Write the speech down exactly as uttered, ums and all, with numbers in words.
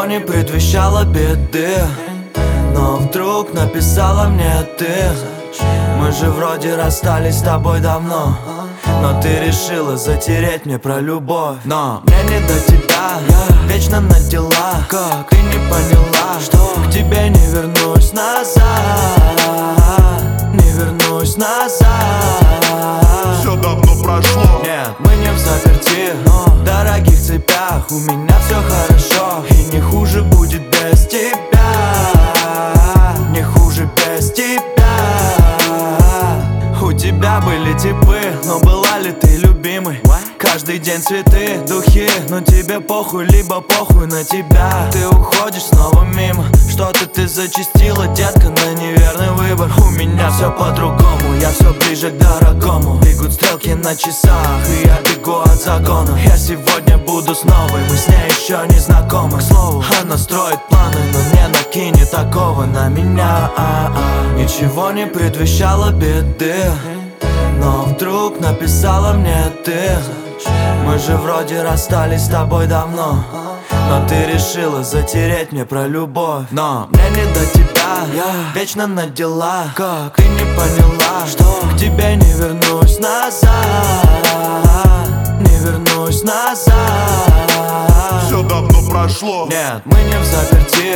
Ничего не предвещало беды, но вдруг написала мне ты. Мы же вроде расстались с тобой давно, но ты решила затереть мне про любовь. Но мне не до тебя, я вечно на дела. Как ты не поняла, что к тебе не вернусь назад, не вернусь назад. Все давно прошло. Нет, мы не в заперти, но в дорогих цепях. У меня все хорошо, и не хуже будет без тебя, не хуже без тебя. У тебя были типы, но была ли ты любимой? Каждый день цветы, духи, но тебе похуй, либо похуй на тебя. Ты уходишь снова мимо, что-то ты зачастила, детка, на неверный выбор. У меня все по-другому, я все ближе к дорогому. Бегут стрелки на часах, и я бегу от закона. Я сегодня буду с новой, мы с ней еще не знакомы. К слову, она строит планы, но не накинет такого на меня. А-а. Ничего не предвещало беды, но вдруг написала мне ты. Мы же вроде расстались с тобой давно, но ты решила затереть мне про любовь. Но мне не до тебя, я вечно на дела. Как ты не поняла, что к тебе не вернусь назад, не вернусь назад. Все давно прошло. Нет, мы не в заперти,